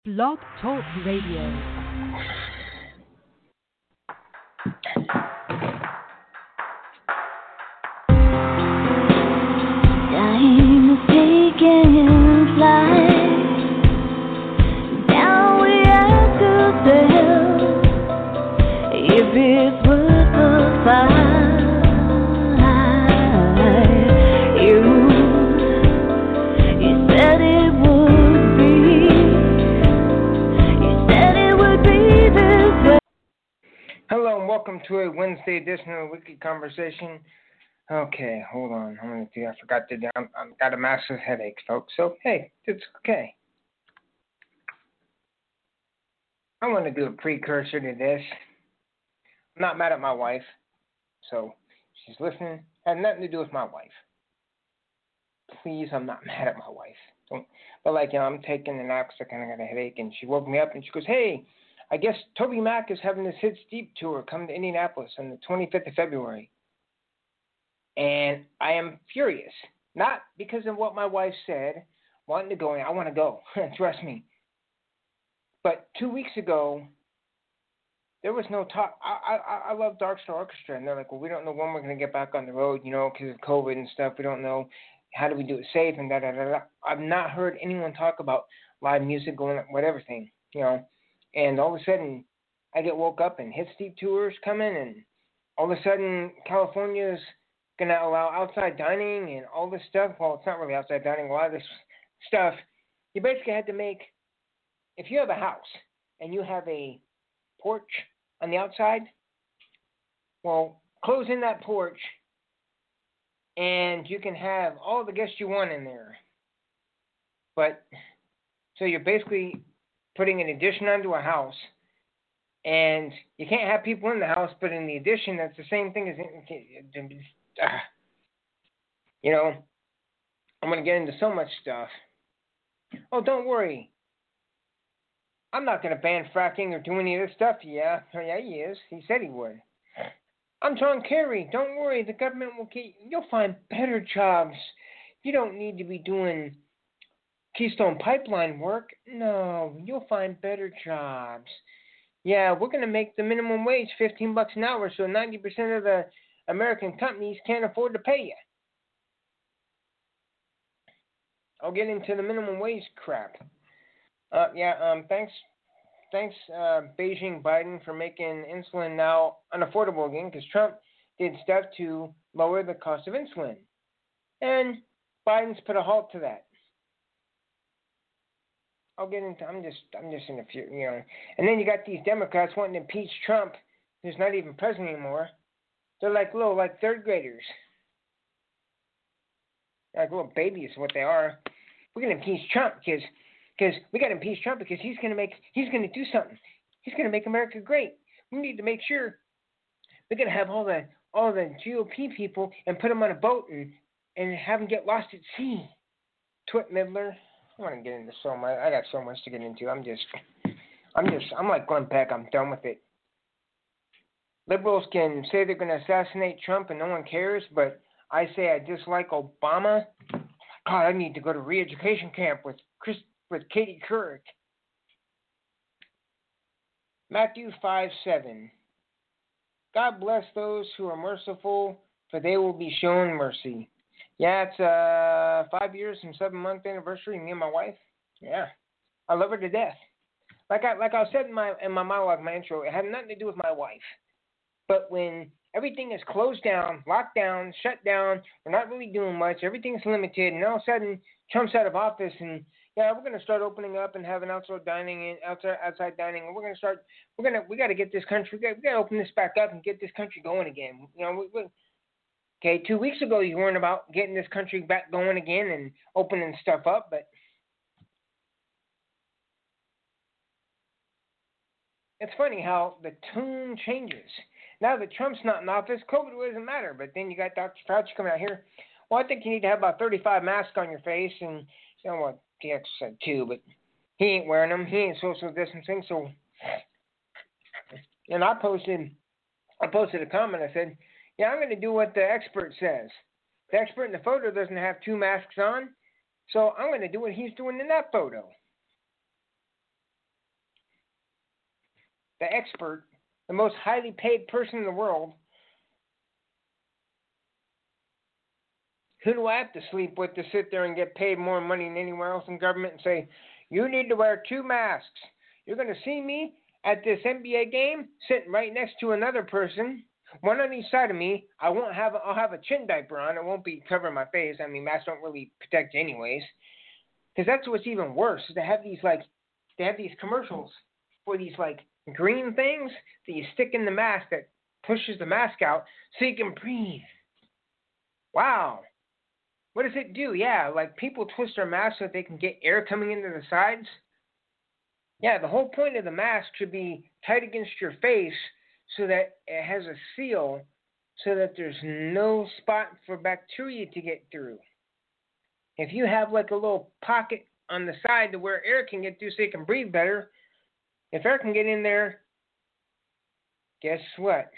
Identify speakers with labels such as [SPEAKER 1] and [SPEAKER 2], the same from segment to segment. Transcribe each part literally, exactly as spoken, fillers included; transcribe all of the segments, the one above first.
[SPEAKER 1] Blog Talk Radio.
[SPEAKER 2] Time is taking flight. Now we have to tell if it's worth the fight. You, you said it would be. You said it would be this way.
[SPEAKER 3] Hello and welcome to a Wednesday edition of Weekly Conversation. Okay, hold on. I'm gonna do. I forgot to. I'm, I've got a massive headache, folks. So hey, it's okay. I want to do a precursor to this. I'm not mad at my wife, so she's listening. Had nothing to do with my wife. Please, I'm not mad at my wife. Don't. But like, you know, I'm taking a nap because I kind of got a headache, and she woke me up and she goes, "Hey, I guess Toby Mac is having this Hits Deep tour come to Indianapolis on the twenty-fifth of February." And I am furious, not because of what my wife said, wanting to go, and I want to go, trust me. But two weeks ago, there was no talk. I, I, I love Dark Star Orchestra, and they're like, well, we don't know when we're going to get back on the road, you know, because of COVID and stuff. We don't know how do we do it safe and da da da da. I've not heard anyone talk about live music going, whatever thing, you know. And all of a sudden, I get woke up and Hits Deep tours coming, and all of a sudden, California's going to allow outside dining and all this stuff. Well, it's not really outside dining. A lot of this stuff, you basically had to make, if you have a house and you have a porch on the outside, well, close in that porch and you can have all the guests you want in there. But, so you're basically putting an addition onto a house, and you can't have people in the house, but in the addition, that's the same thing as, uh, you know, I'm going to get into so much stuff. Oh, don't worry. I'm not going to ban fracking or do any of this stuff. Yeah, yeah, he is. He said he would. I'm John Kerry. Don't worry. The government will keep. You'll find better jobs. You don't need to be doing Keystone Pipeline work. No, you'll find better jobs. Yeah, we're going to make the minimum wage fifteen bucks an hour, so ninety percent of the American companies can't afford to pay you. I'll get into the minimum wage crap. Uh, yeah, um, thanks, thanks, uh, Beijing Biden for making insulin now unaffordable again, because Trump did stuff to lower the cost of insulin, and Biden's put a halt to that. I'll get into. I'm just. I'm just in a few. You know. And then you got these Democrats wanting to impeach Trump, who's not even president anymore. They're like little, like third graders. Like little babies, is what they are. We're gonna impeach Trump because, because we got to impeach Trump because he's gonna make. He's gonna do something. He's gonna make America great. We need to make sure we're gonna have all the all the G O P people and put them on a boat and and have them get lost at sea. Twit Midler. I want to get into so much. I got so much to get into. I'm just, I'm just, I'm like Glenn Beck. I'm done with it. Liberals can say they're going to assassinate Trump and no one cares, but I say I dislike Obama. God, I need to go to re-education camp with Chris, with Katie Couric. Matthew five seven. God bless those who are merciful, for they will be shown mercy. Yeah, it's uh five years and seven month anniversary. Me and my wife. Yeah, I love her to death. Like I like I said in my in my monologue, my intro, it had nothing to do with my wife. But when everything is closed down, locked down, shut down, we're not really doing much. Everything's limited, and all of a sudden Trump's out of office, and yeah, we're gonna start opening up and having outside dining and outside outside dining, and we're gonna start. We're gonna we got to get this country. We got, we got to open this back up and get this country going again. You know, we. we Okay, two weeks ago you weren't about getting this country back going again and opening stuff up, but it's funny how the tune changes. Now that Trump's not in office, COVID doesn't matter, but then you got Doctor Fauci coming out here. Well, I think you need to have about thirty-five masks on your face, and you know what, T X said too, but he ain't wearing them. He ain't social distancing, so, and I posted, I posted a comment, I said, yeah, I'm going to do what the expert says. The expert in the photo doesn't have two masks on, so I'm going to do what he's doing in that photo. the expert, the most highly paid person in the world. Who do I have to sleep with to sit there and get paid more money than anywhere else in government and say, you need to wear two masks? You're going to see me at this N B A game sitting right next to another person, one on each side of me. I won't have, I'll have a chin diaper on. It won't be covering my face. I mean, masks don't really protect you anyways. Because that's what's even worse. They have these, like, they have these commercials for these, like, green things that you stick in the mask that pushes the mask out so you can breathe. Wow. What does it do? Yeah, like people twist their mask so that they can get air coming into the sides. Yeah, the whole point of the mask should be tight against your face so that it has a seal so that there's no spot for bacteria to get through. If you have like a little pocket on the side to where air can get through so you can breathe better, if air can get in there, guess what?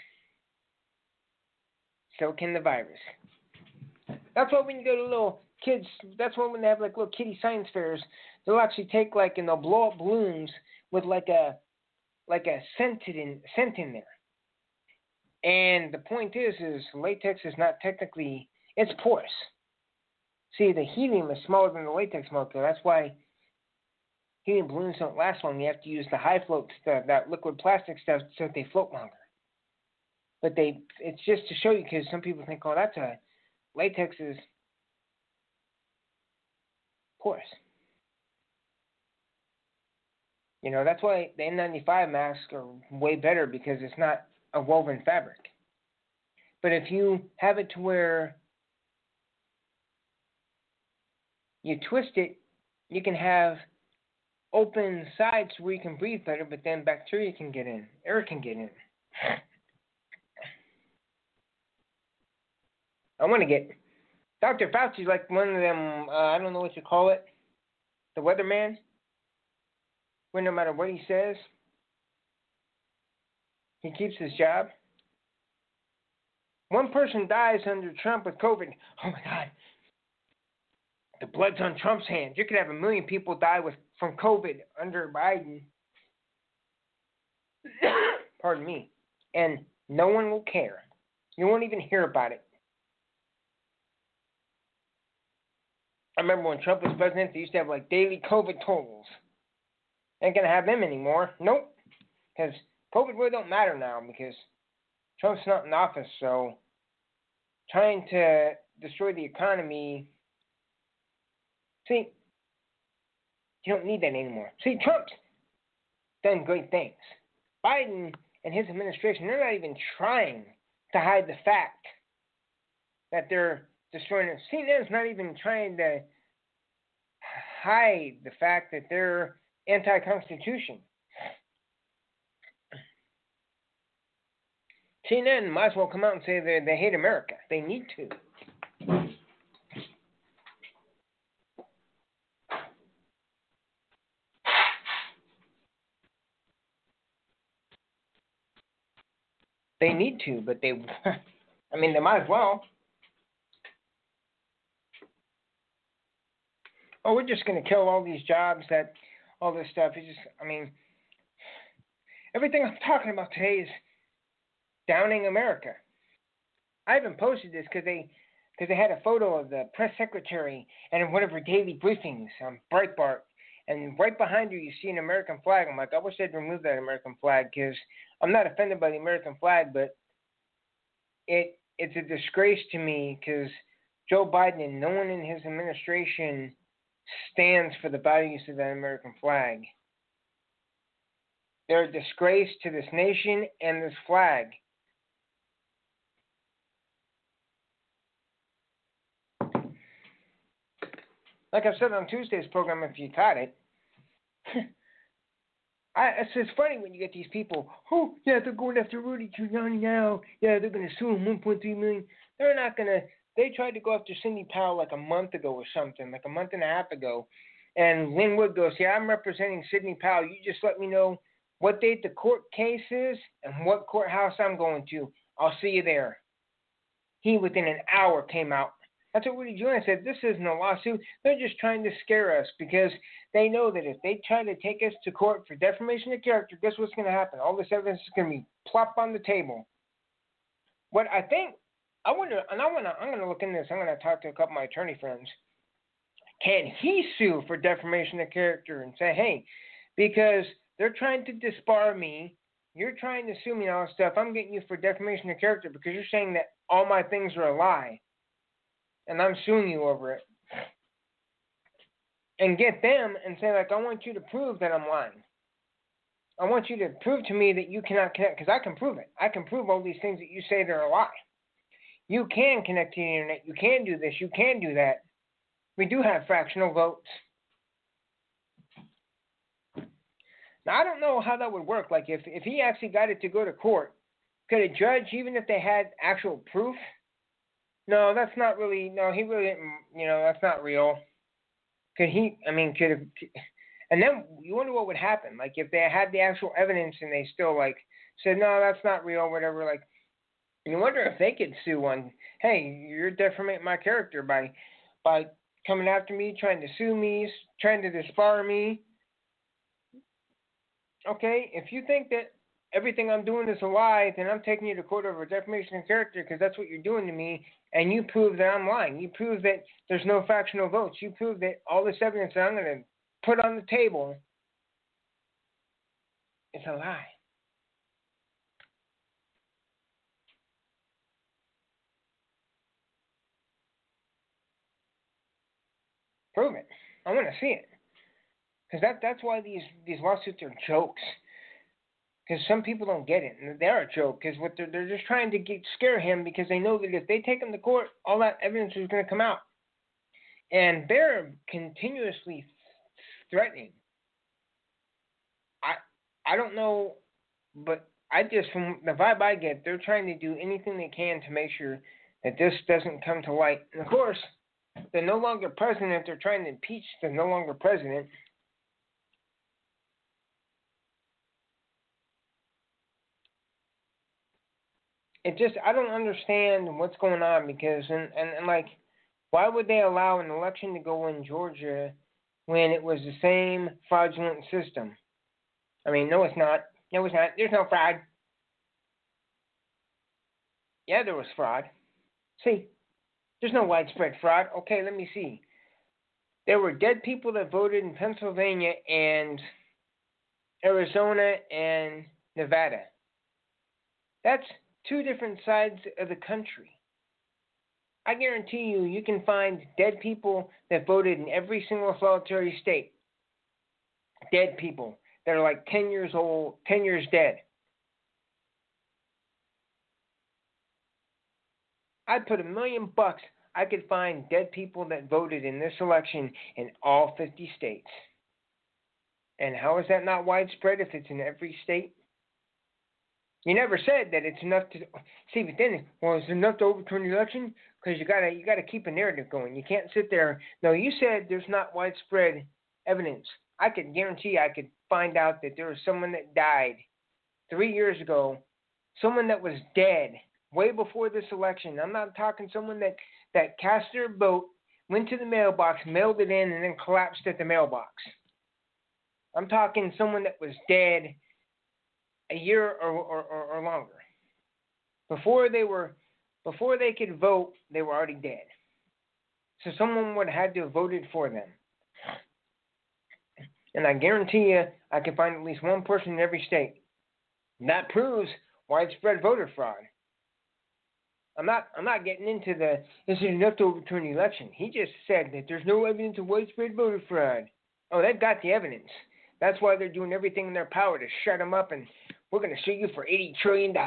[SPEAKER 3] So can the virus. That's why when you go to little kids, that's why when they have like little kiddie science fairs, they'll actually take like and they'll blow up balloons with like a like a scent in scent in there. And the point is, is latex is not technically, it's porous. See, the helium is smaller than the latex molecule. That's why helium balloons don't last long. You have to use the high float stuff, that liquid plastic stuff, so that they float longer. But they, it's just to show you because some people think, oh, that's a latex is porous. You know, that's why the N ninety-five masks are way better because it's not a woven fabric. But if you have it to where you twist it, you can have open sides where you can breathe better, but then bacteria can get in, air can get in. I want to get Doctor Fauci's like one of them. Uh, I don't know what you call it, the weatherman. Where no matter what he says, he keeps his job. One person dies under Trump with COVID. Oh my God, the blood's on Trump's hands. You could have a million people die with from COVID under Biden. Pardon me, and no one will care. You won't even hear about it. I remember when Trump was president, they used to have like daily COVID totals. Ain't gonna have them anymore. Nope. Because COVID really don't matter now because Trump's not in office. So trying to destroy the economy. See, you don't need that anymore. See, Trump's done great things. Biden and his administration, they're not even trying to hide the fact that they're destroying it. C N N's not even trying to hide the fact that they're anti-constitution. C N N might as well come out and say they they hate America. They need to. They need to, but they, I mean, they might as well. Oh, we're just going to kill all these jobs, that, all this stuff. It's just, I mean, everything I'm talking about today is downing America. I haven't posted this because they, because they had a photo of the press secretary and in one of her daily briefings on Breitbart. And right behind her, you see an American flag. I'm like, I wish they'd remove that American flag because I'm not offended by the American flag, but it it's a disgrace to me because Joe Biden and no one in his administration stands for the values of that American flag. They're a disgrace to this nation and this flag. Like I said on Tuesday's program, if you caught it, I, it's just funny when you get these people, oh, yeah, they're going after Rudy Giuliani now. Yeah, they're going to sue him one point three million dollars. They're not going to. They tried to go after Sidney Powell like a month ago or something, like a month and a half ago. And Lynn Wood goes, yeah, I'm representing Sidney Powell. You just let me know what date the court case is and what courthouse I'm going to. I'll see you there. He, within an hour, came out That's what Rudy Giuliani said. This isn't a lawsuit. They're just trying to scare us because they know that if they try to take us to court for defamation of character, guess what's going to happen? All this evidence is going to be plopped on the table. What I think, I wonder, and I want to, I'm going to look into this. I'm going to talk to a couple of my attorney friends. Can he sue for defamation of character and say, hey, because they're trying to disbar me, you're trying to sue me and all this stuff, I'm getting you for defamation of character because you're saying that all my things are a lie, and I'm suing you over it. And get them and say, like, I want you to prove that I'm lying. I want you to prove to me that you cannot connect, because I can prove it. I can prove all these things that you say they're a lie. You can connect to the internet. You can do this. You can do that. We do have fractional votes. Now, I don't know how that would work. Like, if, if he actually got it to go to court, could a judge, even if they had actual proof? No, that's not really, no, he really didn't, you know, that's not real. Could he, I mean, could have, and then you wonder what would happen. Like, if they had the actual evidence and they still, like, said, no, that's not real, whatever, like, you wonder if they could sue on, hey, you're defamating my character by, by coming after me, trying to sue me, trying to disbar me. Okay, if you think that everything I'm doing is a lie, then I'm taking you to court over defamation of character because that's what you're doing to me, and you prove that I'm lying. You prove that there's no factional votes. You prove that all this evidence that I'm going to put on the table is a lie. Prove it. I want to see it. Because that, that's why these, these lawsuits are jokes. Because some people don't get it. And they're a joke. Because what they're, they're just trying to get, scare him because they know that if they take him to court, all that evidence is going to come out. And they're continuously threatening. I I don't know, but I just, from the vibe I get, they're trying to do anything they can to make sure that this doesn't come to light. And of course, they're no longer president. They're trying to impeach the no longer president. It just, I don't understand what's going on because, and, and, and like, why would they allow an election to go in Georgia when it was the same fraudulent system? I mean, no, it's not. No, it's not. There's no fraud. Yeah, there was fraud. See, there's no widespread fraud. Okay, let me see. There were dead people that voted in Pennsylvania and Arizona and Nevada. That's two different sides of the country. I guarantee you, you can find dead people that voted in every single solitary state. Dead people that are like ten years old, ten years dead. I'd put a million bucks I could find dead people that voted in this election in all fifty states. And how is that not widespread if it's in every state? You never said that it's enough to see, but then, well, is it enough to overturn the election? Because you gotta, you gotta keep a narrative going. You can't sit there. No, you said there's not widespread evidence. I could guarantee I could find out that there was someone that died three years ago, someone that was dead way before this election. I'm not talking someone that, that cast their vote, went to the mailbox, mailed it in, and then collapsed at the mailbox. I'm talking someone that was dead a year or, or, or, or longer. Before they were, before they could vote, they were already dead. So someone would have had to have voted for them. And I guarantee you, I can find at least one person in every state. And that proves widespread voter fraud. I'm not, I'm not getting into the, is it enough to overturn the election? He just said that there's no evidence of widespread voter fraud. Oh, they've got the evidence. That's why they're doing everything in their power to shut him up, and we're going to sue you for eighty trillion dollars.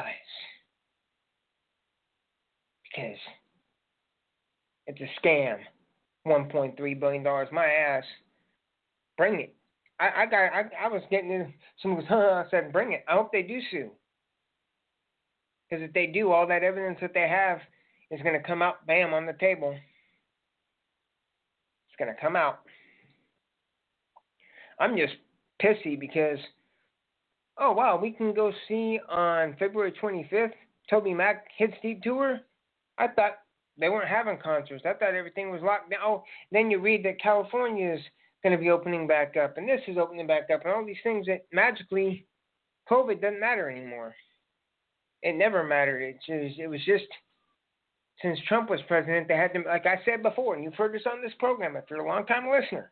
[SPEAKER 3] Because it's a scam. one point three billion dollars. My ass. Bring it. I, I got. I, I was getting in. Someone goes, huh, I said, bring it. I hope they do sue. Because if they do, all that evidence that they have is going to come out, bam, on the table. It's going to come out. I'm just pissy because, oh, wow, we can go see on February twenty-fifth, Toby Mac Hits Deep Tour. I thought they weren't having concerts. I thought everything was locked down. Oh, then you read that California is going to be opening back up, and this is opening back up, and all these things that magically COVID doesn't matter anymore. It never mattered. It just, it was just since Trump was president, they had to, like I said before, and you've heard this on this program if you're a long-time listener.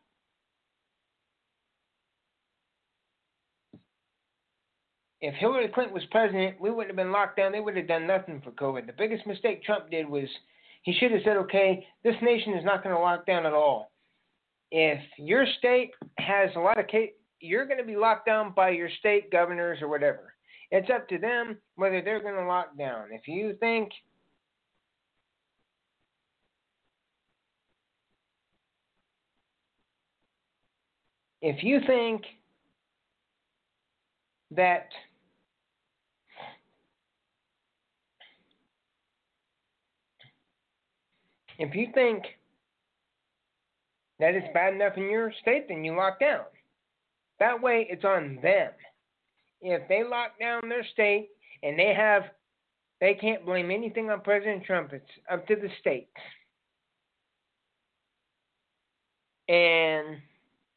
[SPEAKER 3] If Hillary Clinton was president, we wouldn't have been locked down. They would have done nothing for COVID. The biggest mistake Trump did was he should have said, okay, this nation is not going to lock down at all. If your state has a lot of cases, you're going to be locked down by your state governors or whatever. It's up to them whether they're going to lock down. If you think if you think that if you think that it's bad enough in your state, then you lock down. That way, it's on them. If they lock down their state and they have, they can't blame anything on President Trump. It's up to the states. And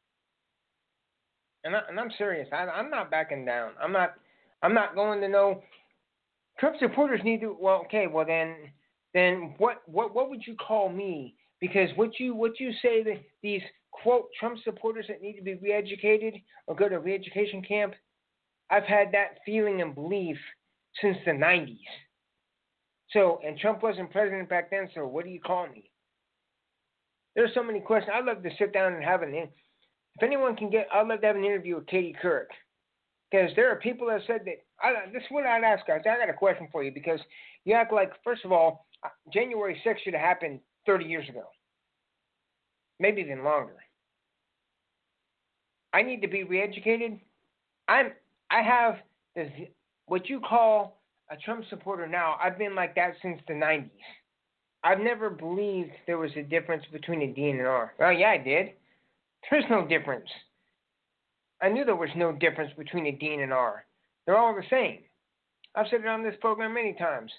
[SPEAKER 3] and, I, and I'm serious. I, I'm not backing down. I'm not. I'm not going to know. Trump supporters need to. Well, okay. Well, then, then what? What? What would you call me? Because what you what you say that these quote Trump supporters that need to be re-educated or go to a re-education camp, I've had that feeling and belief since the nineties. So, and Trump wasn't president back then. So, what do you call me? There's so many questions. I'd love to sit down and have an. If anyone can get, I'd love to have an interview with Katie Couric, because there are people that said that. I, this is what I'd ask guys. I got a question for you, because you act like, first of all, January sixth should have happened thirty years ago, maybe even longer. I need to be re-educated. I'm. I have this, what you call a Trump supporter now. I've been like that since the nineties. I've never believed there was a difference between a D and an R. Well, yeah, I did. There's no difference. I knew there was no difference between a D and an R. They're all the same. I've said it on this program many times.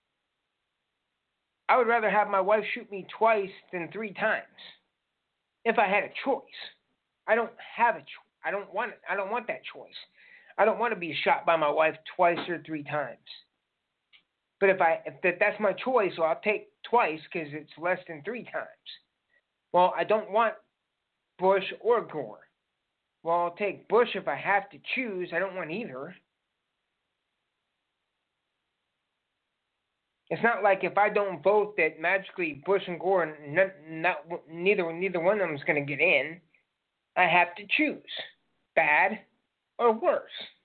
[SPEAKER 3] I would rather have my wife shoot me twice than three times, if I had a choice. I don't have a choice. I don't want it. I don't want that choice. I don't want to be shot by my wife twice or three times. But if I if that, that's my choice, so I'll take twice because it's less than three times. Well, I don't want Bush or Gore. Well, I'll take Bush if I have to choose. I don't want either. It's not like if I don't vote that magically Bush and Gore, not, not, neither neither one of them is going to get in. I have to choose, bad or worse.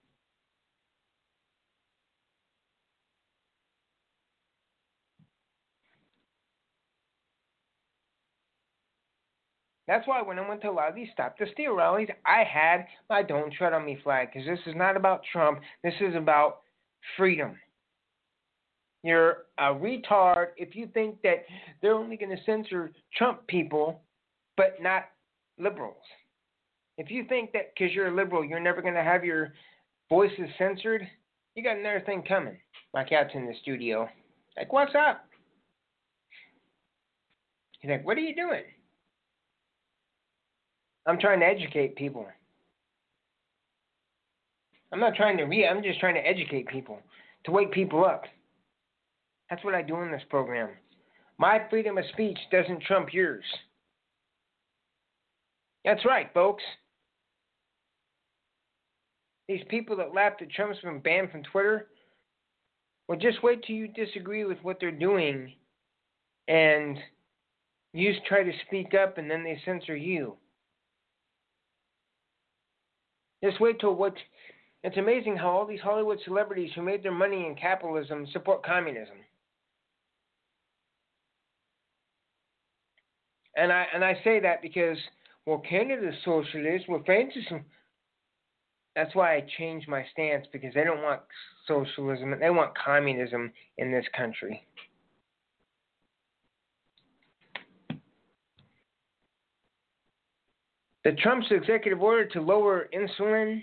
[SPEAKER 3] That's why when I went to a lot of these Stop the Steal rallies, I had my Don't Tread on Me flag, because this is not about Trump. This is about freedom. You're a retard if you think that they're only going to censor Trump people, but not liberals. If you think that because you're a liberal, you're never going to have your voices censored, you got another thing coming. My cat's in the studio. Like, what's up? He's like, what are you doing? I'm trying to educate people. I'm not trying to read. I'm just trying to educate people, to wake people up. That's what I do in this program. My freedom of speech doesn't trump yours. That's right, folks. These people that laugh that Trump's been banned from Twitter, well, just wait till you disagree with what they're doing and you try to speak up and then they censor you. Just wait till what. It's amazing how all these Hollywood celebrities who made their money in capitalism support communism. And I and I say that because, well, Canada's socialist, well, Francis. That's why I changed my stance, because they don't want socialism. They want communism in this country. The Trump's executive order to lower insulin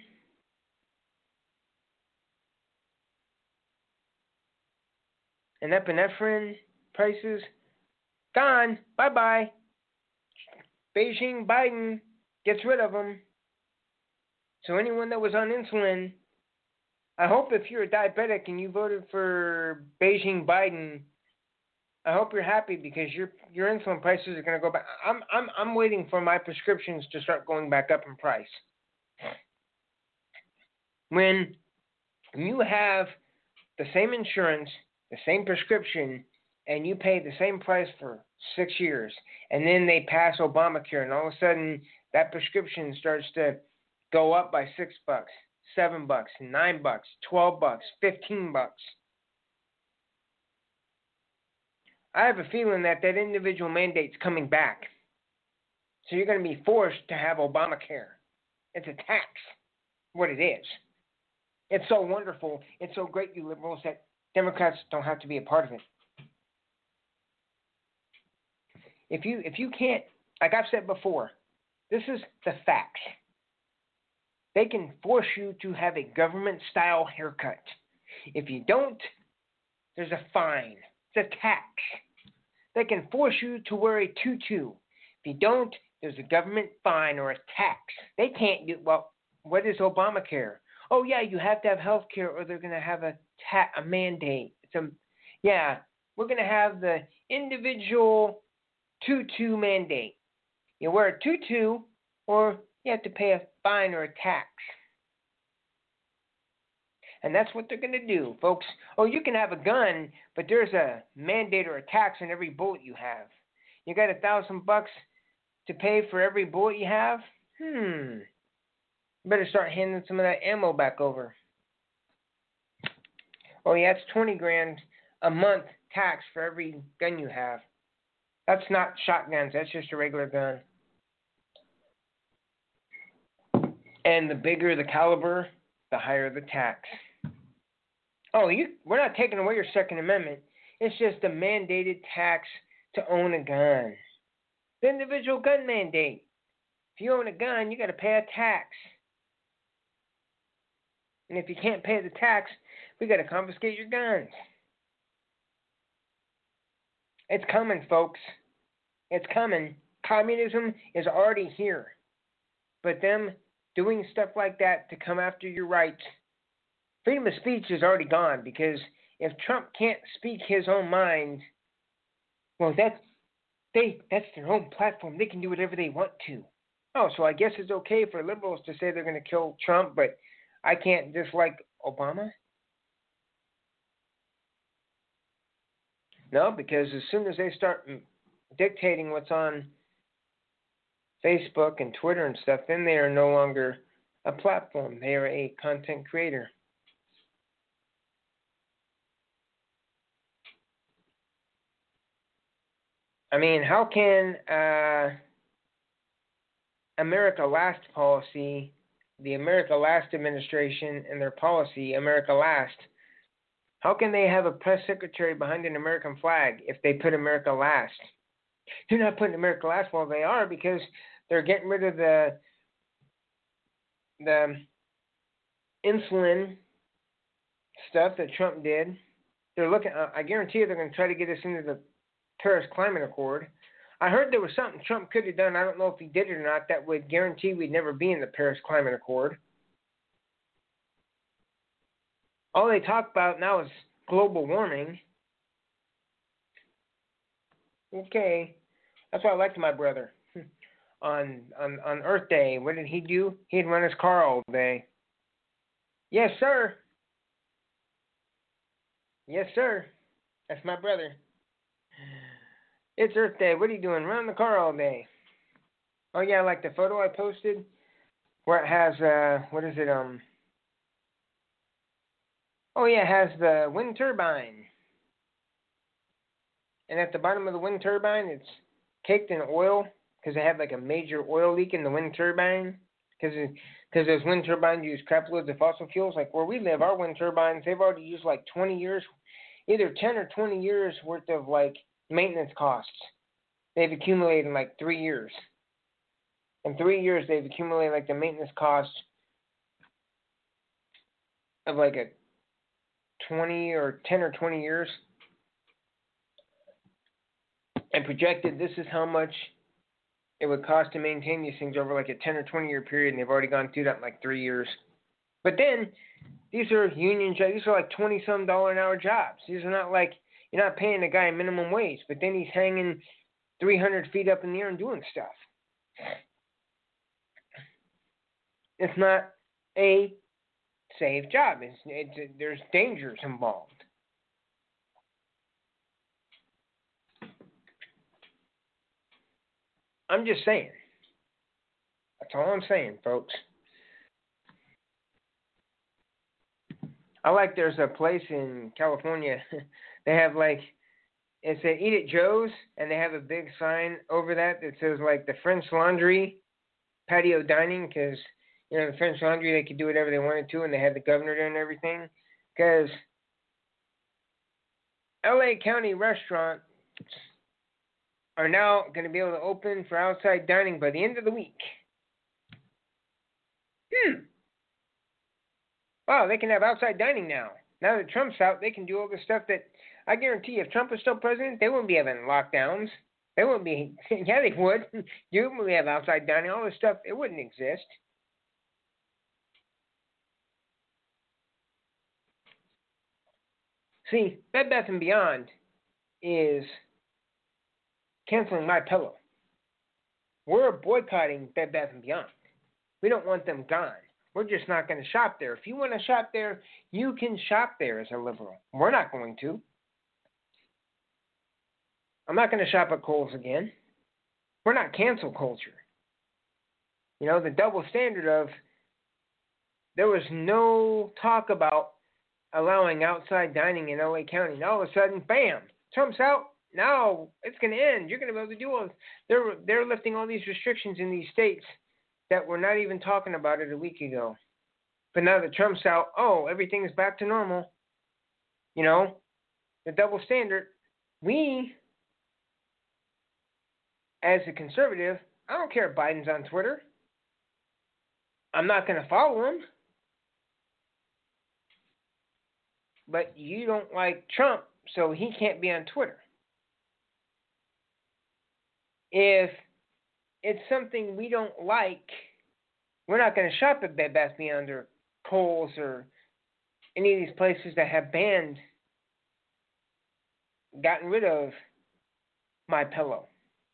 [SPEAKER 3] and epinephrine prices Gone. Bye-bye. Beijing Biden gets rid of them. So anyone that was on insulin, I hope if you're a diabetic and you voted for Beijing Biden, I hope you're happy because your your insulin prices are going to go back. I'm I'm I'm waiting for my prescriptions to start going back up in price. When you have the same insurance, the same prescription, and you pay the same price for six years, and then they pass Obamacare, and all of a sudden that prescription starts to go up by six bucks, seven bucks, nine bucks, twelve bucks, fifteen bucks. I have a feeling that that individual mandate's coming back. So you're going to be forced to have Obamacare. It's a tax, what it is. It's so wonderful. It's so great, you liberals, that Democrats don't have to be a part of it. If you if you can't, like I've said before, this is the facts. They can force you to have a government-style haircut. If you don't, there's a fine. It's a tax. They can force you to wear a tutu. If you don't, there's a government fine or a tax. They can't do, well, what is Obamacare? Oh, yeah, you have to have health care or they're going to have a ta- a mandate. It's a, yeah, we're going to have the individual tutu mandate. You wear a tutu or you have to pay a fine or a tax. And that's what they're going to do, folks. Oh, you can have a gun, but there's a mandate or a tax on every bullet you have. You got a thousand bucks to pay for every bullet you have? Hmm. Better start handing some of that ammo back over. Oh, yeah, it's twenty grand a month tax for every gun you have. That's not shotguns. That's just a regular gun. And the bigger the caliber, the higher the tax. Oh, you, we're not taking away your Second Amendment. It's just a mandated tax to own a gun. The individual gun mandate. If you own a gun, you got to pay a tax. And if you can't pay the tax, we got to confiscate your guns. It's coming, folks. It's coming. Communism is already here. But them doing stuff like that to come after your rights, freedom of speech is already gone, because if Trump can't speak his own mind, well, that's, they, that's their own platform. They can do whatever they want to. Oh, so I guess it's okay for liberals to say they're going to kill Trump, but I can't dislike Obama? No, because as soon as they start dictating what's on Facebook and Twitter and stuff, then they are no longer a platform. They are a content creator. I mean, how can uh, America Last policy, the America Last administration and their policy, America Last, how can they have a press secretary behind an American flag if they put America Last? They're not putting America Last. Well, they are, because they're getting rid of the the insulin stuff that Trump did. They're looking. I guarantee you, they're going to try to get us into the Paris Climate Accord. I heard there was something Trump could have done. I don't know if he did it or not. That would guarantee we'd never be in the Paris Climate Accord. All they talk about now is global warming. Okay, that's why I liked my brother. On, on on Earth Day, what did he do? He'd run his car all day. Yes, sir. Yes, sir. That's my brother. It's Earth Day. What are you doing? Run the car all day. Oh yeah, like the photo I posted where it has uh what is it um oh yeah, it has the wind turbine. And at the bottom of the wind turbine, it's caked in oil because they have like a major oil leak in the wind turbine. Because because those wind turbines use crap loads of fossil fuels. Like where we live, our wind turbines, they've already used like twenty years, either ten or twenty years worth of like maintenance costs. They've accumulated in like three years. In three years, they've accumulated like the maintenance cost of like a twenty or ten or twenty years. and projected this is how much it would cost to maintain these things over like a ten or twenty year period, and they've already gone through that in like three years. But then these are union jobs. These are like twenty some dollar an hour jobs. These are not like, you're not paying a guy minimum wage, but then he's hanging three hundred feet up in the air and doing stuff. It's not a safe job. It's, it's, there's dangers involved. I'm just saying. That's all I'm saying, folks. I like there's a place in California. They have like, it's a Eat at Joe's, and they have a big sign over that that says like the French Laundry patio dining, because, you know, the French Laundry, they could do whatever they wanted to, and they had the governor there and everything. Because L A County restaurants are now going to be able to open for outside dining by the end of the week. Hmm. Wow, they can have outside dining now. Now that Trump's out, they can do all the stuff that, I guarantee if Trump was still president, they wouldn't be having lockdowns. They wouldn't be, yeah, they would. You wouldn't have outside dining, all this stuff, it wouldn't exist. See, Bed Bath and Beyond is canceling My Pillow. We're boycotting Bed Bath and Beyond. We don't want them gone. We're just not going to shop there. If you want to shop there, you can shop there as a liberal. We're not going to. I'm not going to shop at Kohl's again. We're not cancel culture. You know, the double standard of there was no talk about allowing outside dining in L A County. And all of a sudden, bam, Trump's out. Now it's going to end. You're going to be able to do all. They're they're lifting all these restrictions in these states that we're not even talking about it a week ago. But now that Trump's out, oh, everything is back to normal. You know, the double standard. We, as a conservative, I don't care if Biden's on Twitter. I'm not going to follow him. But you don't like Trump, so he can't be on Twitter. If it's something we don't like, we're not going to shop at Bed Bath Beyond or Kohl's or any of these places that have banned, gotten rid of My Pillow.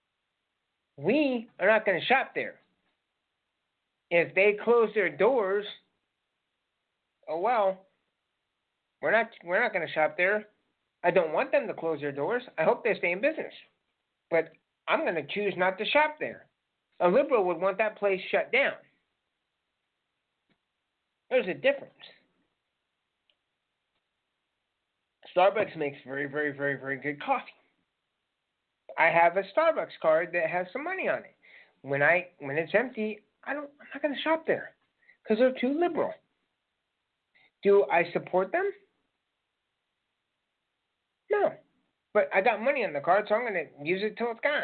[SPEAKER 3] We are not going to shop there. If they close their doors, oh well, we're not we're not going to shop there. I don't want them to close their doors. I hope they stay in business. But I'm going to choose not to shop there. A liberal would want that place shut down. There's a difference. Starbucks makes very, very, very, very good coffee. I have a Starbucks card that has some money on it. When I when it's empty, I don't. I'm not going to shop there because they're too liberal. Do I support them? No. But I got money on the card, so I'm going to use it till it's gone.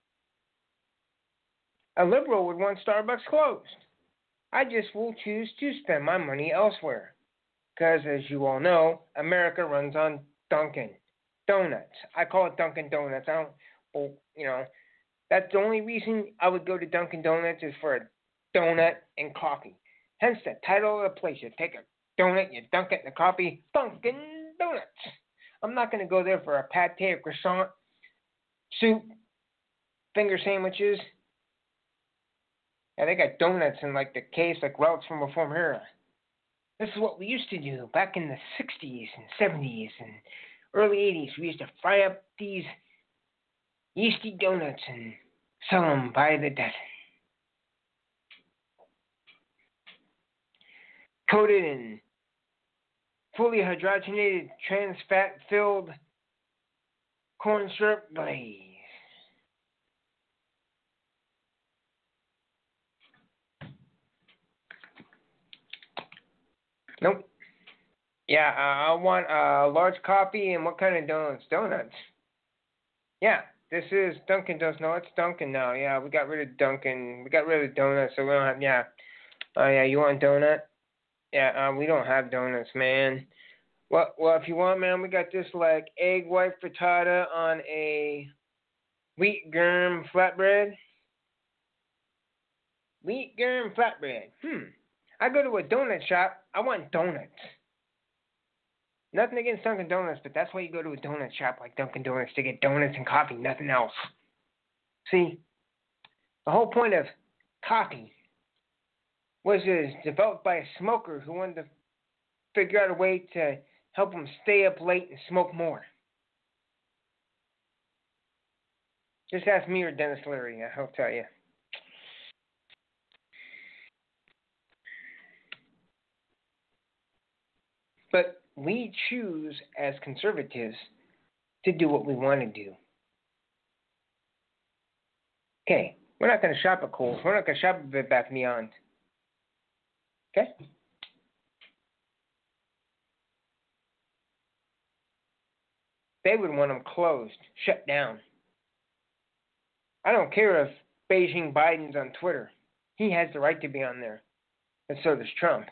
[SPEAKER 3] A liberal would want Starbucks closed. I just will choose to spend my money elsewhere. Because, as you all know, America runs on Dunkin' Donuts. I call it Dunkin' Donuts. I don't, well, you know, that's the only reason I would go to Dunkin' Donuts is for a donut and coffee. Hence the title of the place. You take a donut, you dunk it in the coffee, Dunkin' Donuts. I'm not going to go there for a pate, a croissant, soup, finger sandwiches. Yeah, they got donuts in like the case, like relics from a former era. This is what we used to do back in the sixties and seventies and early eighties. We used to fry up these yeasty donuts and sell them by the dozen. Coated in fully hydrogenated, trans fat-filled corn syrup glaze. Nope. Yeah, uh, I want a large coffee and what kind of donuts? Donuts. Yeah, this is Dunkin' Donuts. No, it's Dunkin' now. Yeah, we got rid of Dunkin'. We got rid of donuts, so we don't have, yeah. Oh, uh, yeah, you want a donut? Yeah, uh, we don't have donuts, man. Well, well, if you want, man, we got this, like, egg white frittata on a Wheat germ flatbread. Wheat germ flatbread. Hmm. I go to a donut shop. I want donuts. Nothing against Dunkin' Donuts, but that's why you go to a donut shop like Dunkin' Donuts to get donuts and coffee, nothing else. See, the whole point of coffee was it was developed by a smoker who wanted to figure out a way to help him stay up late and smoke more. Just ask me or Dennis Leary, I'll tell you. But we choose as conservatives to do what we want to do. Okay, we're not going to shop at Kohl's. We're not going to shop at Bed Bath and Beyond. Okay? They would want them closed, shut down. I don't care if Beijing Biden's on Twitter. He has the right to be on there. And so does Trump.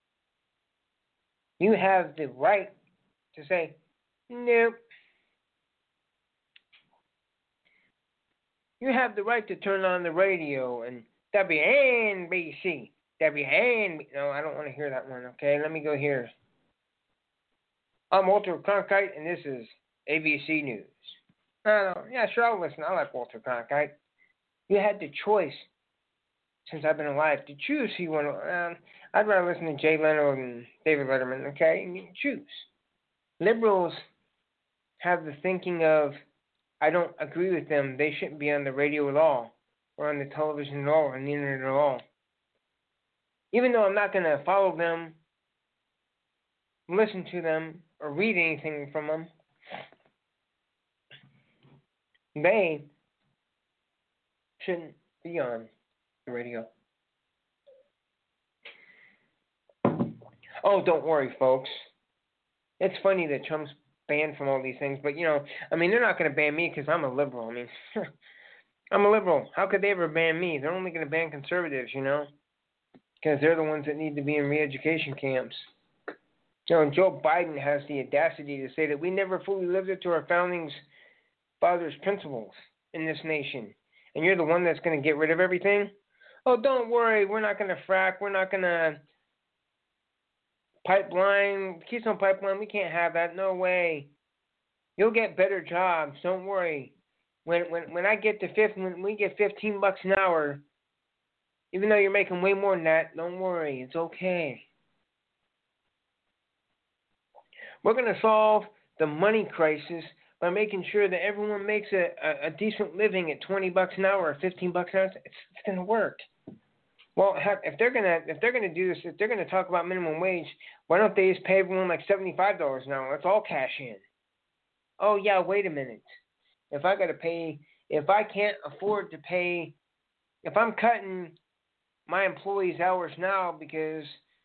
[SPEAKER 3] You have the right to say, nope. You have the right to turn on the radio and W N B C. W N B C. No, I don't want to hear that one, okay? Let me go here. I'm Walter Cronkite, and this is A B C News. No, no, yeah, sure, I'll listen. I like Walter Cronkite. You had the choice, since I've been alive, to choose who you want to. Um, I'd rather listen to Jay Leno and David Letterman, okay? And you choose. Liberals have the thinking of, I don't agree with them. They shouldn't be on the radio at all, or on the television at all, or on the internet at all. Even though I'm not going to follow them, listen to them, or read anything from them, they shouldn't be on the radio. Oh, don't worry, folks. It's funny that Trump's banned from all these things, but, you know, I mean, they're not going to ban me because I'm a liberal. I mean, I'm a liberal. How could they ever ban me? They're only going to ban conservatives, you know, because they're the ones that need to be in re-education camps. You know, Joe Biden has the audacity to say that we never fully lived up to our founding fathers' principles in this nation, and you're the one that's going to get rid of everything? Oh, don't worry. We're not going to frack. We're not going to pipeline, Keystone Pipeline. We can't have that. No way. You'll get better jobs. Don't worry. When when when I get to fifth, when we get fifteen bucks an hour, even though you're making way more than that, don't worry. It's okay. We're going to solve the money crisis by making sure that everyone makes a, a, a decent living at twenty bucks an hour or fifteen bucks an hour. It's, it's going to work. Well, if they're gonna if they're gonna do this, if they're gonna talk about minimum wage, why don't they just pay everyone like seventy-five dollars an hour? Let's all cash in. Oh yeah, wait a minute. If I gotta pay, if I can't afford to pay, if I'm cutting my employees' hours now because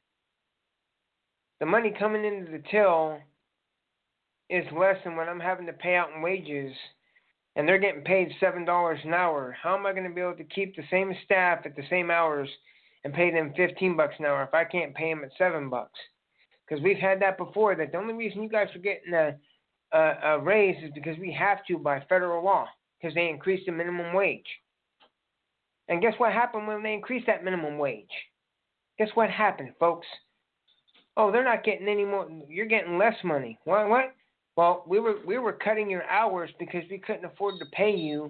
[SPEAKER 3] the money coming into the till is less than what I'm having to pay out in wages, and they're getting paid seven dollars an hour, how am I going to be able to keep the same staff at the same hours and pay them fifteen bucks an hour if I can't pay them at seven bucks? Because we've had that before, that the only reason you guys are getting a, a, a raise is because we have to by federal law, because they increased the minimum wage. And guess what happened when they increased that minimum wage? Guess what happened, folks? Oh, they're not getting any more. You're getting less money. What? What? Well, we were we were cutting your hours because we couldn't afford to pay you.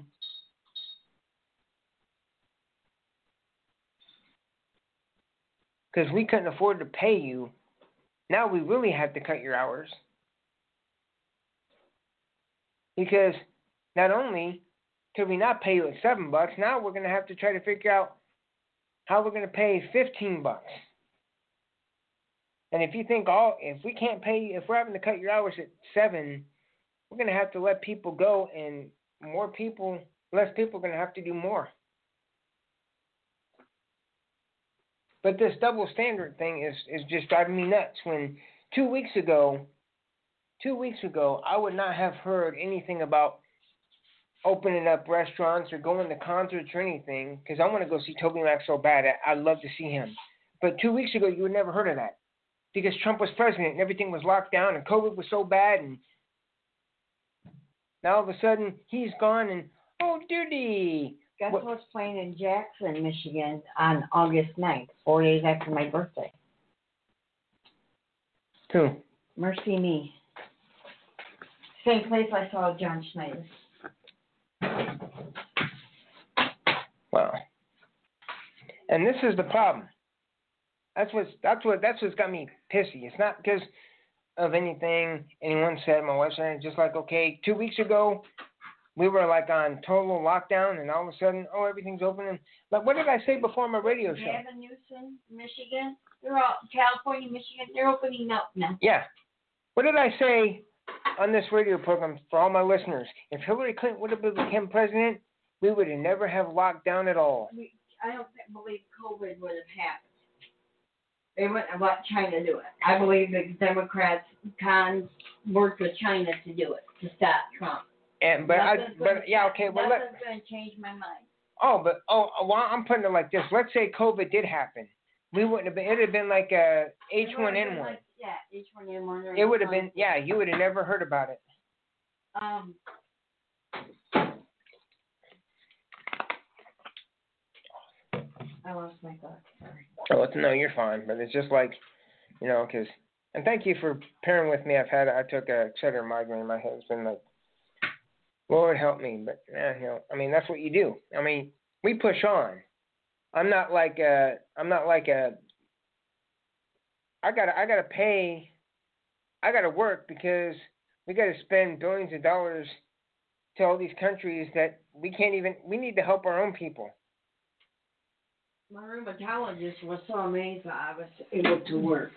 [SPEAKER 3] Because we couldn't afford to pay you. Now we really have to cut your hours. Because not only could we not pay you at seven bucks, now we're going to have to try to figure out how we're going to pay fifteen bucks. And if you think all, if we can't pay, if we're having to cut your hours at seven, we're going to have to let people go, and more people, less people are going to have to do more. But this double standard thing is, is just driving me nuts. When two weeks ago, two weeks ago, I would not have heard anything about opening up restaurants or going to concerts or anything, because I want to go see Toby Mac so bad. I, I'd love to see him. But two weeks ago, you would never heard of that, because Trump was president and everything was locked down and COVID was so bad, and now all of a sudden he's gone and Oh, duty.
[SPEAKER 4] Guess
[SPEAKER 3] What-
[SPEAKER 4] what's playing in Jackson, Michigan on August ninth, four days after my birthday?
[SPEAKER 3] Who?
[SPEAKER 4] Mercy Me. Same place I saw John Schneider.
[SPEAKER 3] Wow. And this is the problem. That's what's that's what that's what's got me pissy. It's not because of anything anyone said. My wife said, just like, okay, two weeks ago we were like on total lockdown, and all of a sudden, oh, everything's open. And like, what did I say before my radio show?
[SPEAKER 4] Gavin Newsom, Michigan. They're all California, Michigan. They're opening up now.
[SPEAKER 3] Yeah. What did I say on this radio program for all my listeners? If Hillary Clinton would have become president, we would have never have locked down at all.
[SPEAKER 4] We, I don't think, believe COVID would have happened. They wouldn't have let China do it. I believe the Democrats cons worked with China to do it, to stop Trump.
[SPEAKER 3] And but I,
[SPEAKER 4] Nothing's
[SPEAKER 3] but
[SPEAKER 4] gonna-
[SPEAKER 3] yeah, okay. Well, let,
[SPEAKER 4] nothing's going to change my mind.
[SPEAKER 3] oh, but oh, well, I'm putting it like this. Let's say COVID did happen. We wouldn't have been. It'd have been like a H one N one.
[SPEAKER 4] Yeah, H one N one.
[SPEAKER 3] It would have been. Yeah, you would have never heard about it.
[SPEAKER 4] Um. I lost my thought. Sorry.
[SPEAKER 3] Oh, it's, no, you're fine. But it's just like, you know, because. And thank you for pairing with me. I've had. I took a Excedrin migraine. My head's been like, Lord help me. But eh, you know, I mean, that's what you do. I mean, we push on. I'm not like a. I'm not like a. I gotta. I gotta pay. I gotta work because we gotta spend billions of dollars to all these countries that we can't even. We need to help our own people.
[SPEAKER 4] My rheumatologist was so amazed that I was able to work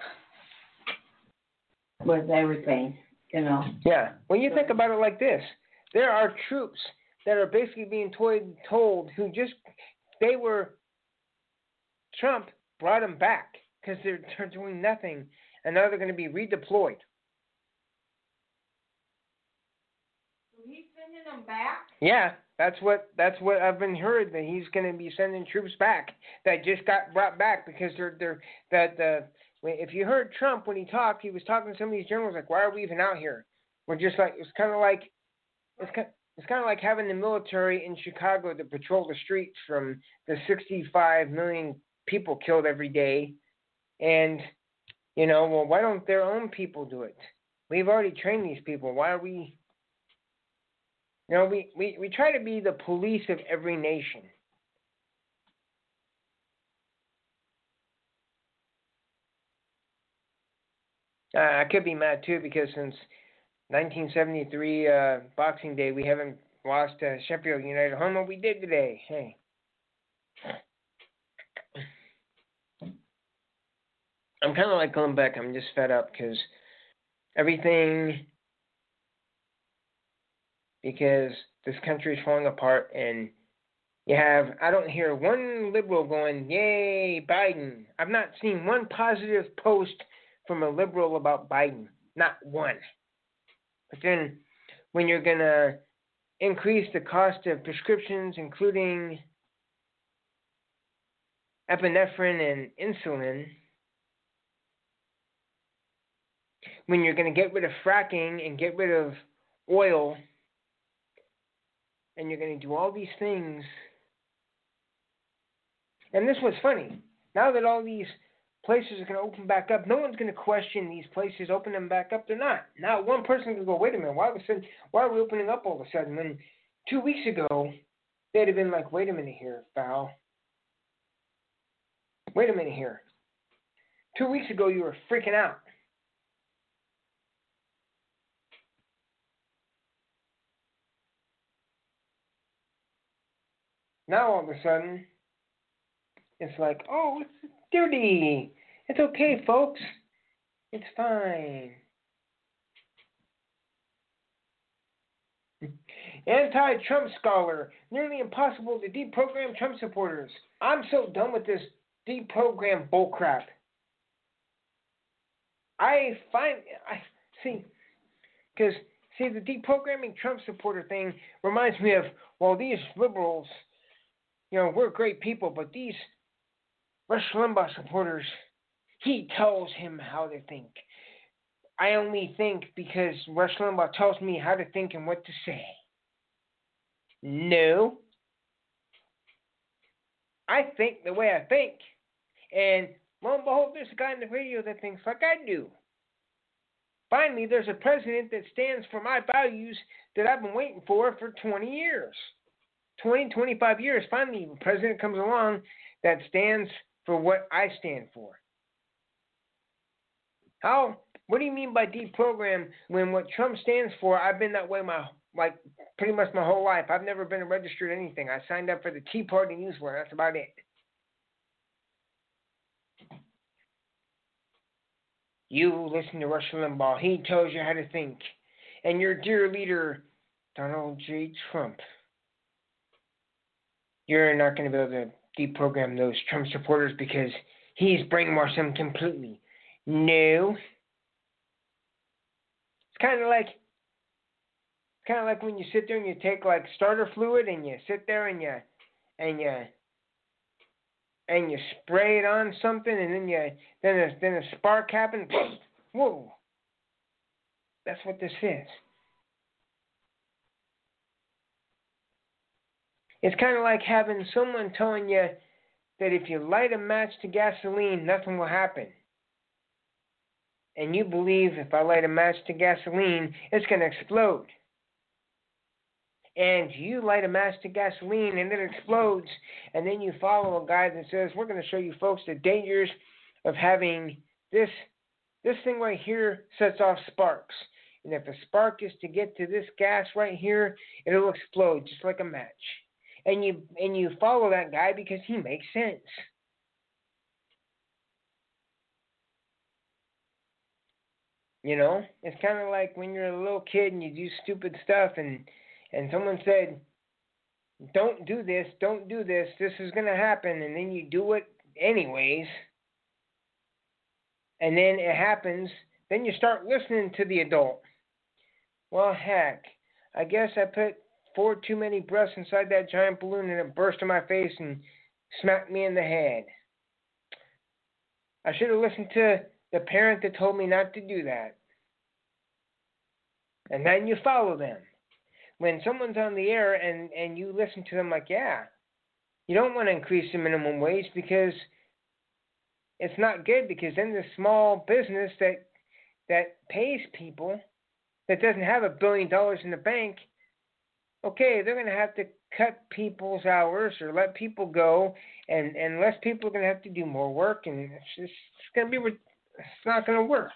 [SPEAKER 4] with everything, you know.
[SPEAKER 3] Yeah. When you think about it like this, there are troops that are basically being told, told who just they were. Trump brought them back because they're, they're doing nothing, and now they're going to be redeployed.
[SPEAKER 4] He's sending them back?
[SPEAKER 3] Yeah, that's what that's what I've been heard, that he's going to be sending troops back that just got brought back because they're they're that the if you heard Trump when he talked, he was talking to some of these generals like, why are we even out here? We're just like it's kind of like it's kind it's kind of like having the military in Chicago to patrol the streets from the sixty-five million people killed every day, and you know, well, why don't their own people do it? We've already trained these people. Why are we? You know, we, we, we try to be the police of every nation. Uh, I could be mad too because since nineteen seventy-three uh, Boxing Day, we haven't lost uh, Sheffield United home. What we did today, hey. I'm kind of like going back. I'm just fed up because everything, because this country is falling apart, and you have, I don't hear one liberal going, yay, Biden. I've not seen one positive post from a liberal about Biden. Not one. But then when you're going to increase the cost of prescriptions, including epinephrine and insulin, when you're going to get rid of fracking and get rid of oil, and you're going to do all these things. And this was funny. Now that all these places are going to open back up, no one's going to question these places, open them back up. They're not. Now one person can go, wait a minute, why, was it, why are we opening up all of a sudden? When two weeks ago, they'd have been like, wait a minute here, Val. Wait a minute here. Two weeks ago, you were freaking out. Now all of a sudden, it's like, oh, it's dirty. It's okay, folks. It's fine. Anti-Trump scholar. Nearly impossible to deprogram Trump supporters. I'm so done with this deprogram bullcrap. I find, I see, because, see, the deprogramming Trump supporter thing reminds me of, well, these liberals, you know, we're great people, but these Rush Limbaugh supporters, he tells him how to think. I only think because Rush Limbaugh tells me how to think and what to say. No. I think the way I think. And lo and behold, there's a guy on the radio that thinks like I do. Finally, there's a president that stands for my values that I've been waiting for for twenty years. twenty, twenty-five years. Finally, a president comes along that stands for what I stand for. How? What do you mean by deprogram when what Trump stands for, I've been that way my, like, pretty much my whole life. I've never been registered anything. I signed up for the Tea Party newsletter. That's about it. You listen to Rush Limbaugh. He tells you how to think. And your dear leader, Donald J. Trump. You're not going to be able to deprogram those Trump supporters because he's brainwashed them completely. No. It's kind of like, it's kind of like when you sit there and you take like starter fluid and you sit there and you, and you, and you spray it on something and then you, then a, then a spark happens. Whoa. That's what this is. It's kind of like having someone telling you that if you light a match to gasoline, nothing will happen. And you believe if I light a match to gasoline, it's going to explode. And you light a match to gasoline and it explodes. And then you follow a guy that says, we're going to show you folks the dangers of having this, this thing right here sets off sparks. And if a spark is to get to this gas right here, it'll explode just like a match. And you and you follow that guy because he makes sense. You know, it's kind of like when you're a little kid and you do stupid stuff and, and someone said, don't do this, don't do this, this is going to happen, and then you do it anyways, and then it happens, then you start listening to the adult. Well, heck, I guess I put four too many breaths inside that giant balloon and it burst in my face and smacked me in the head. I should have listened to the parent that told me not to do that. And then you follow them. When someone's on the air and, and you listen to them like, yeah, you don't want to increase the minimum wage because it's not good, because then the small business that that pays people, that doesn't have a billion dollars in the bank, okay, they're going to have to cut people's hours or let people go, and, and less people are going to have to do more work, and it's just it's going to be, it's not going to work.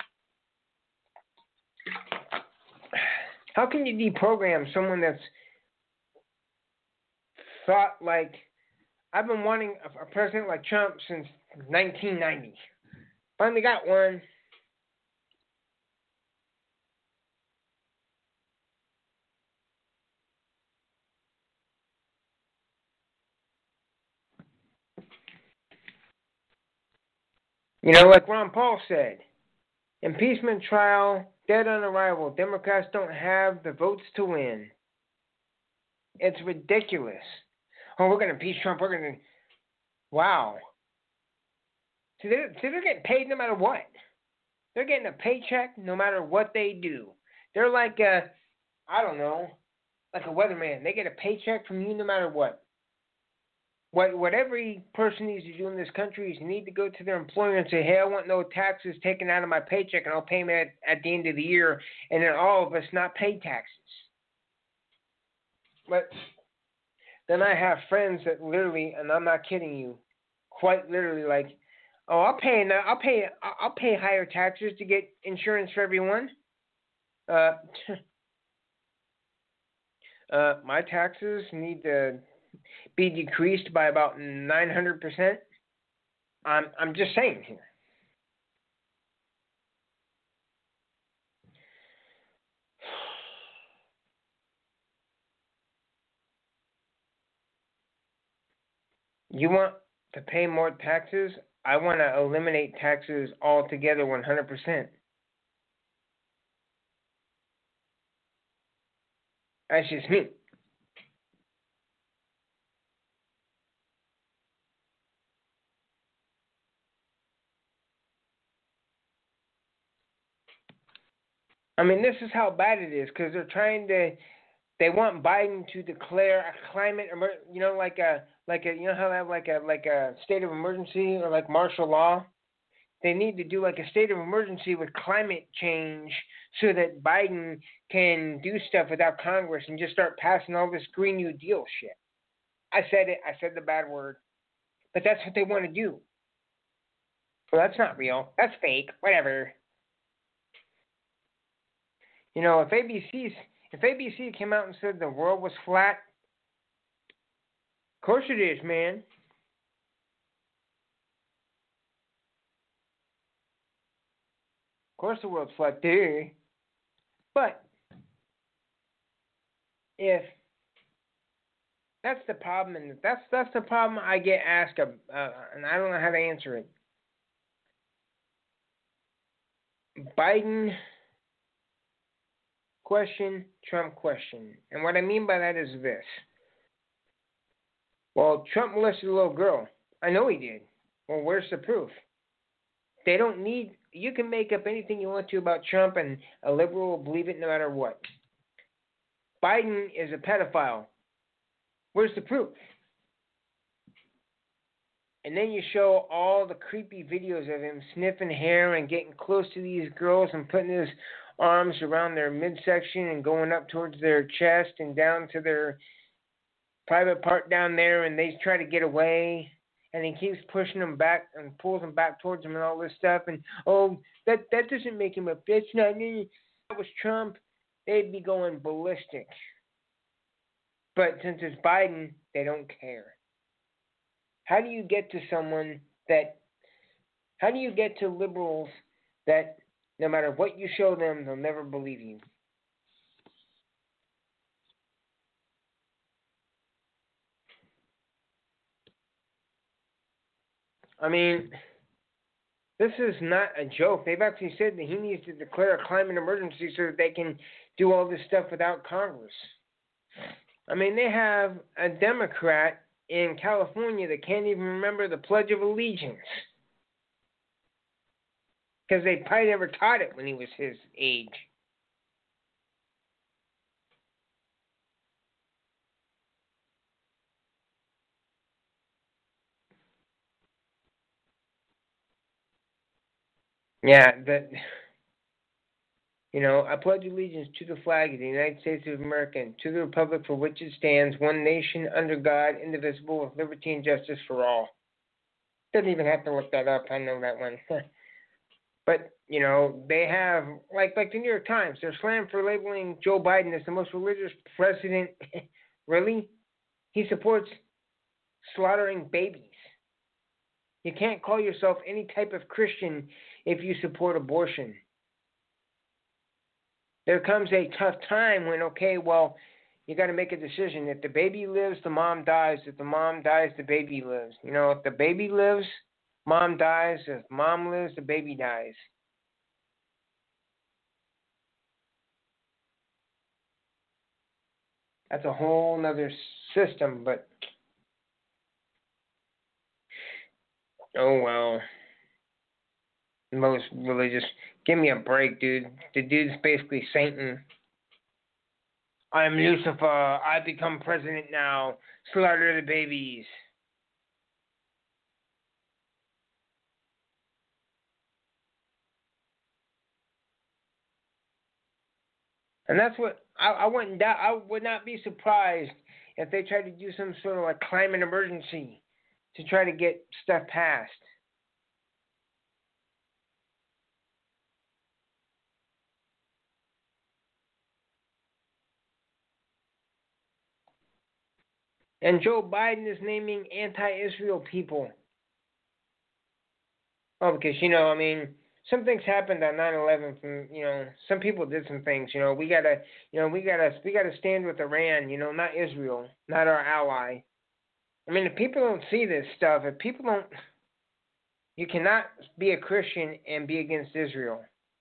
[SPEAKER 3] How can you deprogram someone that's thought like, I've been wanting a, a president like Trump since nineteen ninety. Finally got one. You know, like Ron Paul said, impeachment trial, dead on arrival. Democrats don't have the votes to win. It's ridiculous. Oh, we're going to impeach Trump. We're going to... Wow. See, they're, see, they're getting paid no matter what. They're getting a paycheck no matter what they do. They're like a, I don't know, like a weatherman. They get a paycheck from you no matter what. What what every person needs to do in this country is need to go to their employer and say, hey, I want no taxes taken out of my paycheck, and I'll pay them at, at the end of the year, and then all of us not pay taxes. But then I have friends that literally, and I'm not kidding you, quite literally like, oh, I'll pay I'll pay I'll pay higher taxes to get insurance for everyone. Uh, uh, my taxes need to be decreased by about nine hundred percent. I'm I'm just saying here. You want to pay more taxes? I want to eliminate taxes altogether one hundred percent. That's just me. I mean, this is how bad it is, because they're trying to They want Biden to declare a climate, emer- you know, like a like a you know how they have like a like a state of emergency or like martial law. They need to do like a state of emergency with climate change so that Biden can do stuff without Congress and just start passing all this Green New Deal shit. I said it. I said the bad word. But that's what they want to do. Well, that's not real. That's fake. Whatever. You know, if A B C's if A B C came out and said the world was flat, of course it is, man. Of course the world's flat, dude. But if that's the problem, and that's that's the problem I get asked, uh, and I don't know how to answer it. Biden question, Trump question, and what I mean by that is this. Well, Trump molested a little girl. I know he did. Well, where's the proof? They don't need. You can make up anything you want to about Trump, and a liberal will believe it no matter what. Biden is a pedophile. Where's the proof? And then you show all the creepy videos of him sniffing hair and getting close to these girls and putting his arms around their midsection and going up towards their chest and down to their private part down there, and they try to get away. And he keeps pushing them back and pulls them back towards him and all this stuff. And, oh, that, that doesn't make him a bitch. No, if that was Trump, they'd be going ballistic. But since it's Biden, they don't care. How do you get to someone that, how do you get to liberals that no matter what you show them, they'll never believe you? I mean, this is not a joke. They've actually said that he needs to declare a climate emergency so that they can do all this stuff without Congress. I mean, they have a Democrat in California that can't even remember the Pledge of Allegiance because they probably never taught it when he was his age. Yeah, that, you know, I pledge allegiance to the flag of the United States of America and to the republic for which it stands, one nation under God, indivisible, with liberty and justice for all. Doesn't even have to look that up. I know that one. But, you know, they have, like like the New York Times, they're slammed for labeling Joe Biden as the most religious president. Really? He supports slaughtering babies. You can't call yourself any type of Christian if you support abortion. There comes a tough time when, okay, well, you got to make a decision. If the baby lives, the mom dies. If the mom dies, the baby lives. You know, if the baby lives, mom dies. If mom lives, the baby dies. That's a whole nother system, but oh well. Most religious. Give me a break, dude. The dude's basically Satan. I'm Lucifer. I become president now. Slaughter the babies. And that's what I, I wouldn't doubt. I would not be surprised if they tried to do some sort of like climate emergency to try to get stuff passed. And Joe Biden is naming anti-Israel people. Oh, because, you know, I mean, some things happened on nine eleven from, you know, some people did some things, you know, we got to, you know, we got to, we got to stand with Iran, you know, not Israel, not our ally. I mean, if people don't see this stuff, if people don't, you cannot be a Christian and be against Israel.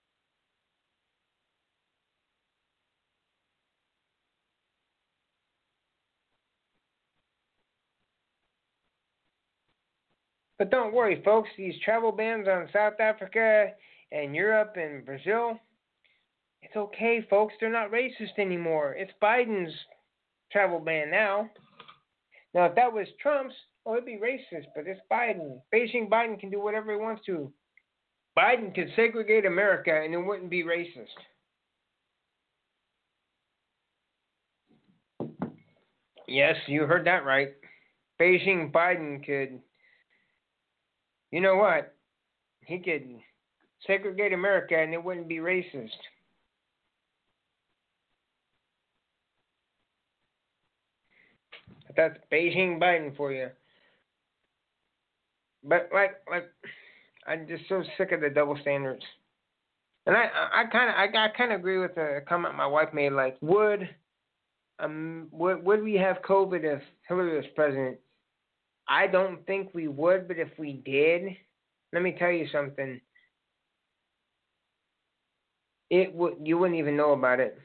[SPEAKER 3] But don't worry, folks. These travel bans on South Africa and Europe and Brazil, It's okay, folks. They're not racist anymore. It's Biden's travel ban now. Now, if that was Trump's, oh, it'd be racist, but it's Biden. Beijing Biden can do whatever he wants to. Biden could segregate America and it wouldn't be racist. Yes, you heard that right. Beijing Biden could, you know what? He could segregate America and it wouldn't be racist. That's Beijing Biden for you. But like, like, I'm just so sick of the double standards. And I, I kind of, I, I kind of agree with the comment my wife made. Like, would, um, would, would we have COVID if Hillary was president? I don't think we would, but if we did, let me tell you something. It would, you wouldn't even know about it.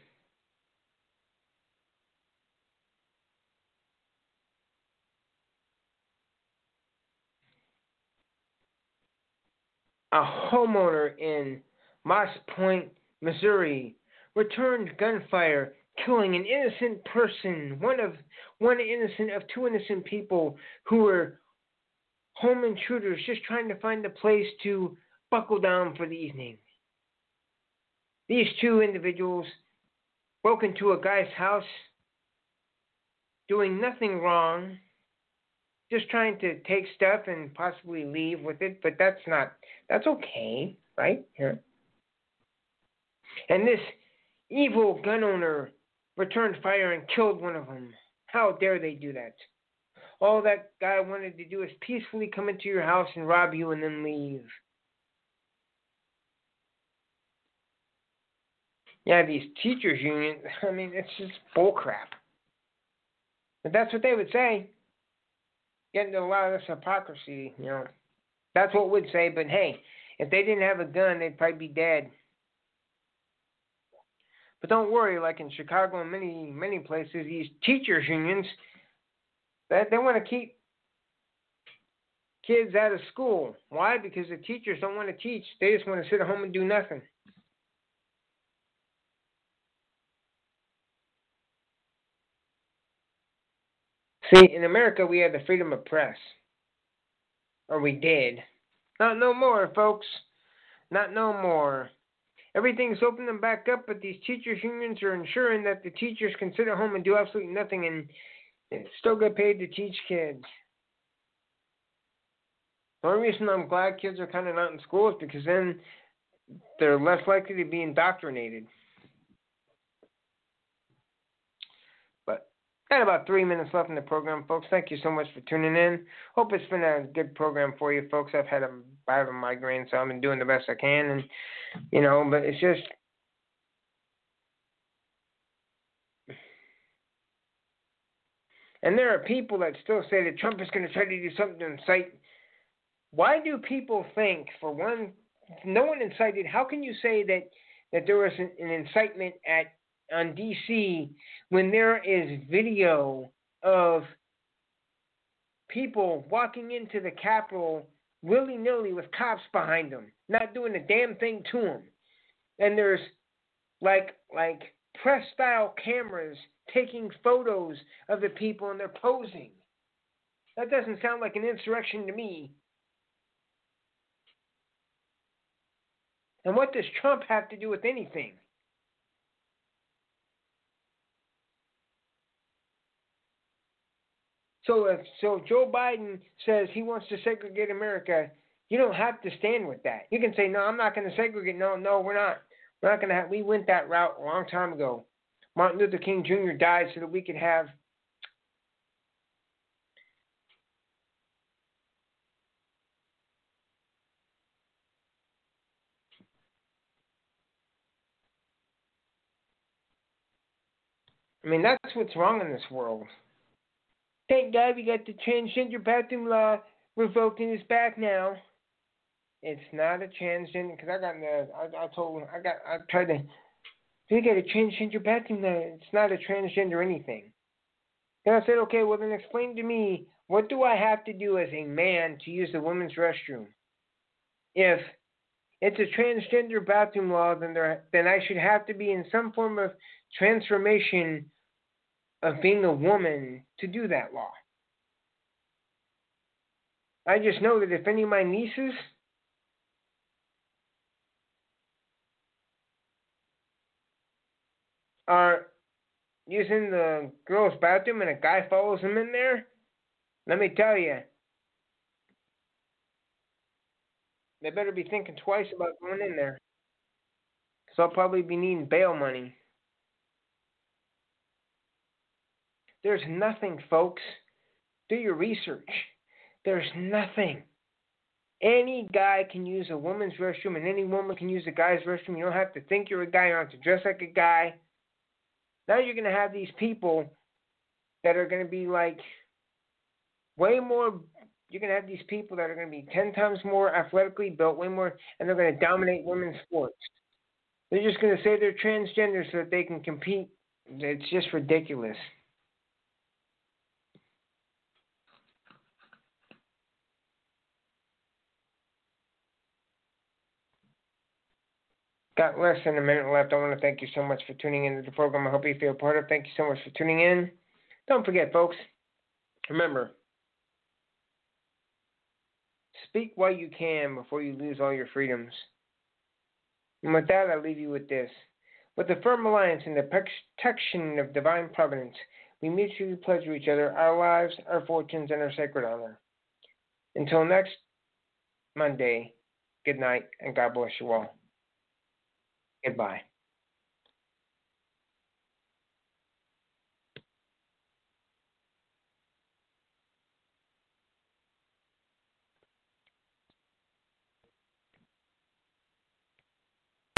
[SPEAKER 3] A homeowner in Moss Point, Missouri, returned gunfire, killing an innocent person, one of one innocent of two innocent people who were home intruders just trying to find a place to buckle down for the evening. These two individuals broke into a guy's house, doing nothing wrong, just trying to take stuff and possibly leave with it, but that's not, that's okay, right? Here. And this evil gun owner returned fire and killed one of them. How dare they do that? All that guy wanted to do is peacefully come into your house and rob you and then leave. Yeah, these teachers unions, I mean, it's just bullcrap. But that's what they would say. Getting to a lot of this hypocrisy, you know. That's what would say, but hey, if they didn't have a gun, they'd probably be dead. But don't worry, like in Chicago and many, many places, these teachers unions, that they want to keep kids out of school. Why? Because the teachers don't want to teach. They just want to sit at home and do nothing. See, in America, we have the freedom of press. Or we did. Not no more, folks. Not no more. Everything's opening back up, but these teachers' unions are ensuring that the teachers can sit at home and do absolutely nothing and still get paid to teach kids. The only reason I'm glad kids are kind of not in school is because then they're less likely to be indoctrinated. Got about three minutes left in the program, folks. Thank you so much for tuning in. Hope it's been a good program for you, folks. I've had a, I have a migraine, so I've been doing the best I can, and you know, but it's just, and there are people that still say that Trump is going to try to do something to incite. Why do people think, for one, no one incited? How can you say that that there was an, an incitement at on D C when there is video of people walking into the Capitol willy-nilly with cops behind them, not doing a damn thing to them, and there's like like press-style cameras taking photos of the people and they're posing? That doesn't sound like an insurrection to me. And what does Trump have to do with anything? So if so Joe Biden says he wants to segregate America, you don't have to stand with that. You can say, no, I'm not going to segregate. No, no, we're not. We're not going to have, we went that route a long time ago. Martin Luther King Junior died so that we could have I mean, that's what's wrong in this world. Thank God we got the transgender bathroom law revoked and it's back now. It's not a transgender, because I got in the, I, I told, I got, I tried to, we got a transgender bathroom law. It's not a transgender anything. Then I said, okay, well then explain to me, what do I have to do as a man to use the women's restroom? If, it's a transgender bathroom law, then there then I should have to be in some form of transformation of being a woman to do that law. I just know that if any of my nieces are using the girls' bathroom and a guy follows them in there, let me tell you, they better be thinking twice about going in there. Because I'll probably be needing bail money. There's nothing, folks. Do your research. There's nothing. Any guy can use a woman's restroom, and any woman can use a guy's restroom. You don't have to think you're a guy. You don't have to dress like a guy. Now you're going to have these people that are going to be like way more. You're going to have these people that are going to be ten times more athletically built, way more, and they're going to dominate women's sports. They're just going to say they're transgender so that they can compete. It's just ridiculous. Got less than a minute left. I want to thank you so much for tuning into the program. I hope you feel part of it. Thank you so much for tuning in. Don't forget, folks, remember, speak while you can before you lose all your freedoms. And with that, I leave you with this. With a firm alliance in the protection of divine providence, we mutually pledge to each other our lives, our fortunes, and our sacred honor. Until next Monday, good night, and God bless you all. Goodbye.